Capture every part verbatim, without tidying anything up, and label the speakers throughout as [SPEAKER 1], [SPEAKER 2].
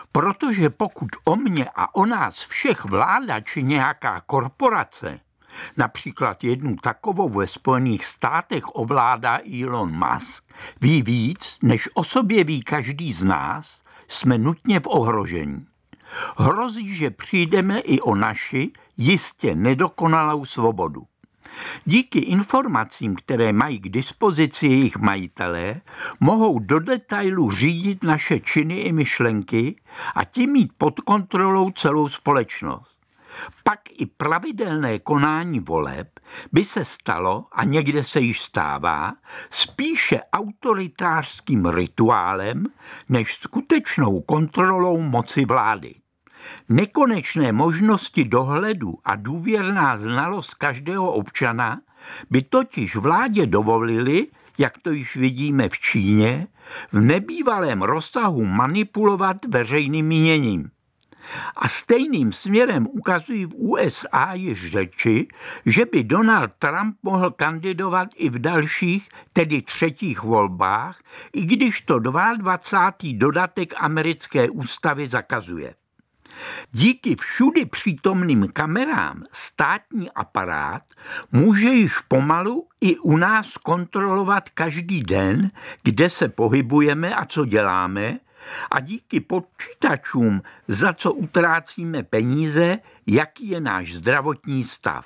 [SPEAKER 1] Protože pokud o mě a o nás všech vláda či nějaká korporace, například jednu takovou ve Spojených státech ovládá Elon Musk, ví víc, než o sobě ví každý z nás, jsme nutně v ohrožení. Hrozí, že přijdeme i o naši jistě nedokonalou svobodu. Díky informacím, které mají k dispozici jejich majitelé, mohou do detailu řídit naše činy i myšlenky a tím mít pod kontrolou celou společnost. Pak i pravidelné konání voleb by se stalo, a někde se již stává, spíše autoritářským rituálem než skutečnou kontrolou moci vlády. Nekonečné možnosti dohledu a důvěrná znalost každého občana by totiž vládě dovolily, jak to již vidíme v Číně, v nebývalém rozsahu manipulovat veřejným míněním. A stejným směrem ukazují v U S A již řeči, že by Donald Trump mohl kandidovat i v dalších, tedy třetích volbách, i když to dvacátý druhý dodatek americké ústavy zakazuje. Díky všudy přítomným kamerám státní aparát může již pomalu i u nás kontrolovat každý den, kde se pohybujeme a co děláme, a díky počítačům, za co utrácíme peníze, jaký je náš zdravotní stav.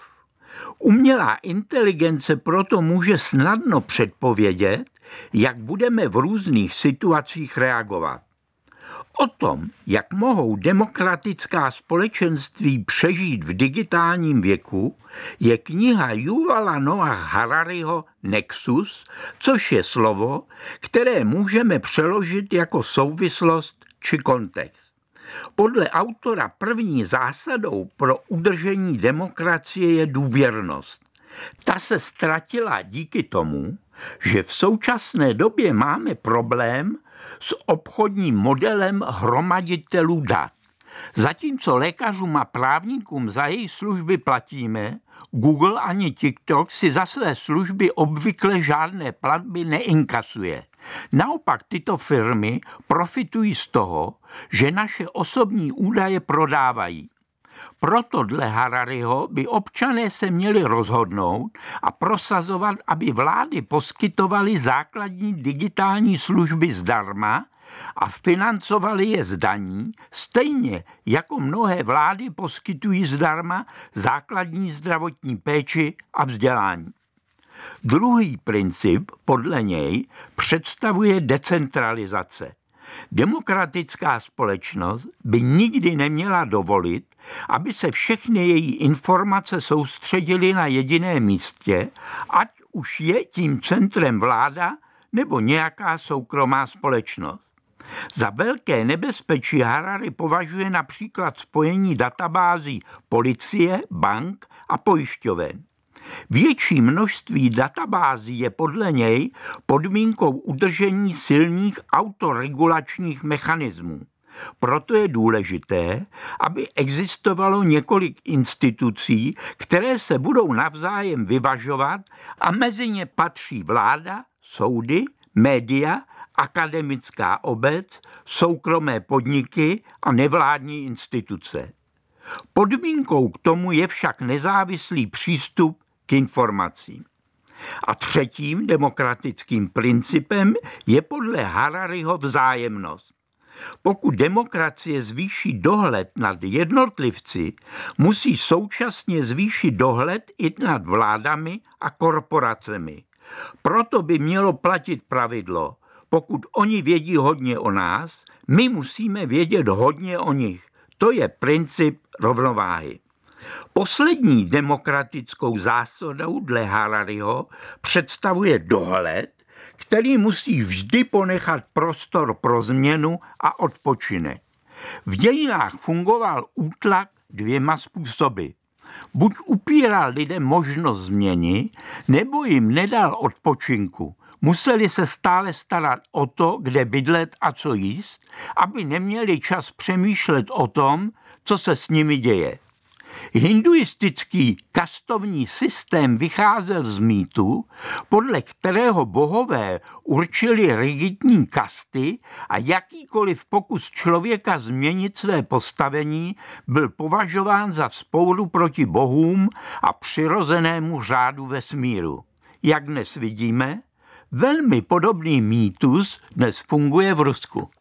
[SPEAKER 1] Umělá inteligence proto může snadno předpovědět, jak budeme v různých situacích reagovat. O tom, jak mohou demokratická společenství přežít v digitálním věku, je kniha Yuvala Noah Harariho Nexus, což je slovo, které můžeme přeložit jako souvislost či kontext. Podle autora první zásadou pro udržení demokracie je důvěrnost. Ta se ztratila díky tomu, že v současné době máme problém s obchodním modelem hromaditelů dat. Zatímco lékařům a právníkům za jejich služby platíme, Google ani TikTok si za své služby obvykle žádné platby neinkasuje. Naopak tyto firmy profitují z toho, že naše osobní údaje prodávají. Proto dle Harariho by občané se měli rozhodnout a prosazovat, aby vlády poskytovaly základní digitální služby zdarma a financovaly je z daní, stejně jako mnohé vlády poskytují zdarma základní zdravotní péči a vzdělání. Druhý princip, podle něj, představuje decentralizace. Demokratická společnost by nikdy neměla dovolit, aby se všechny její informace soustředily na jediném místě, ať už je tím centrem vláda nebo nějaká soukromá společnost. Za velké nebezpečí Harari považuje například spojení databází policie, bank a pojišťoven. Větší množství databází je podle něj podmínkou udržení silných autoregulačních mechanismů. Proto je důležité, aby existovalo několik institucí, které se budou navzájem vyvažovat a mezi ně patří vláda, soudy, média, akademická obec, soukromé podniky a nevládní instituce. Podmínkou k tomu je však nezávislý přístup k informacím. A třetím demokratickým principem je podle Harariho vzájemnost. Pokud demokracie zvýší dohled nad jednotlivci, musí současně zvýšit dohled i nad vládami a korporacemi. Proto by mělo platit pravidlo, pokud oni vědí hodně o nás, my musíme vědět hodně o nich. To je princip rovnováhy. Poslední demokratickou zásadou dle Harariho představuje dohled, který musí vždy ponechat prostor pro změnu a odpočinek. V dějinách fungoval útlak dvěma způsoby. Buď upíral lidem možnost změny, nebo jim nedal odpočinku. Museli se stále starat o to, kde bydlet a co jíst, aby neměli čas přemýšlet o tom, co se s nimi děje. Hinduistický kastovní systém vycházel z mýtu, podle kterého bohové určili rigidní kasty a jakýkoliv pokus člověka změnit své postavení byl považován za vzpouru proti bohům a přirozenému řádu vesmíru. Jak dnes vidíme, velmi podobný mýtus dnes funguje v Rusku.